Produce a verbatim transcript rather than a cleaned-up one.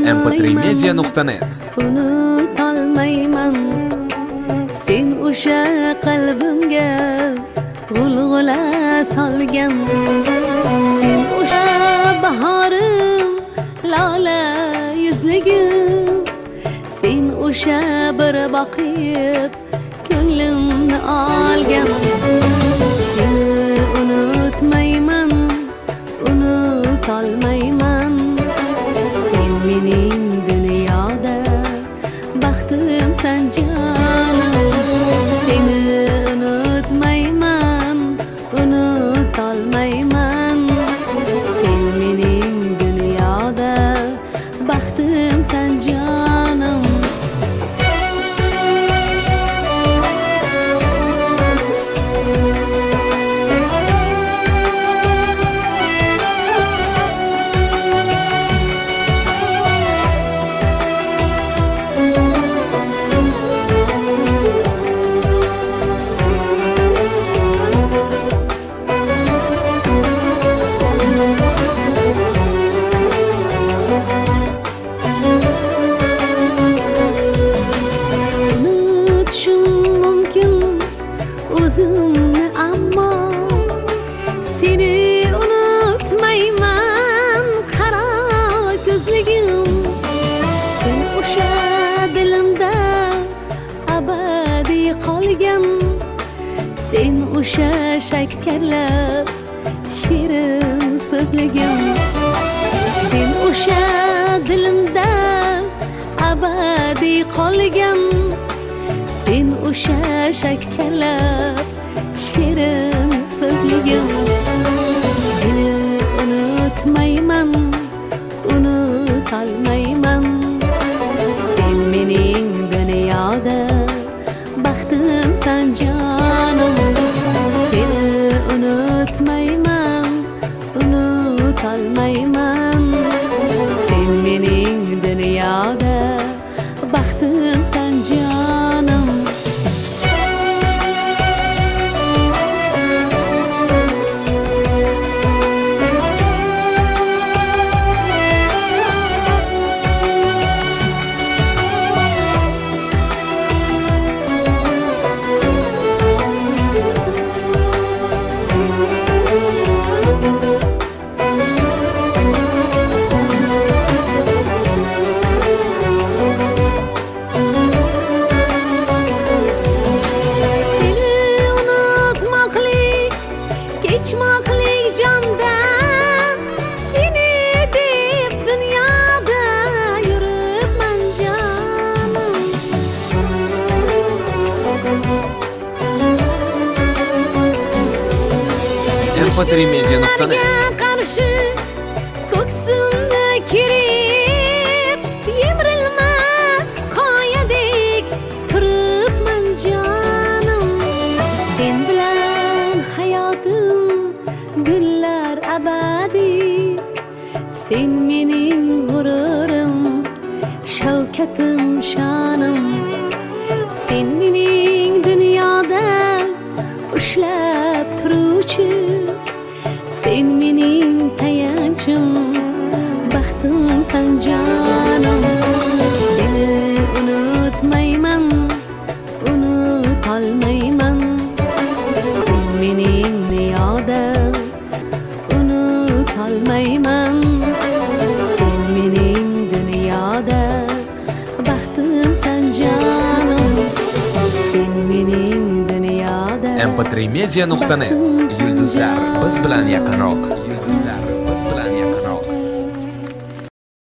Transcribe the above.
em p tre media nuqta net. Unutolmayman sen o'sha qalbimga g'ulg'ula solgan, sen o'sha bahorim lola yuzligim, sen o'sha bir boqib ko'nglimni olgan. Seni unutmayman, unutolmayman, sen mening dunyoda baxtimsan jonim. Seni unutmayman, unutolmayman, sen mening dunyoda baxtimsan jonim. O'zimni ammo seni unutmayman, qaro ko'zligim, sen o'sha dilimda abadiy qolgan, sen o'sha shakarlab shirin so'zligim, sen o'sha dilimda abadiy qolgan, sen o'sha shakarlab shirin so'zligim. Seni unutmayman, unutolmayman, sen mening dunyoda baxtimsan jonim. Seni unutmayman, unutolmayman, sen mening dunyoda baxtimsan jonim. Kechmoqlik jondan, seni deb dunyoda yuribman jonim. em p tre media nuqta net. qarshi ko'ksimni kirib, yemirilmas qoyadek turibman jonim. Sen bilan hayotim gullar abadiy, sen mening g'ururim, shavkatim, shonim. Sen mening dunyoda ushlab turuvchi, sen mening tayanchim, baxtimsan jonim. Seni unutmayman, unutolmayman, sen mening dunyoda unutolmayman, sen mening dunyoda baxtimsan jonim. Sen mening dunyoda em p tre media nuqta net. Yulduzlar biz bilan yaqinroq. Yulduzlar biz bilan yaqinroq.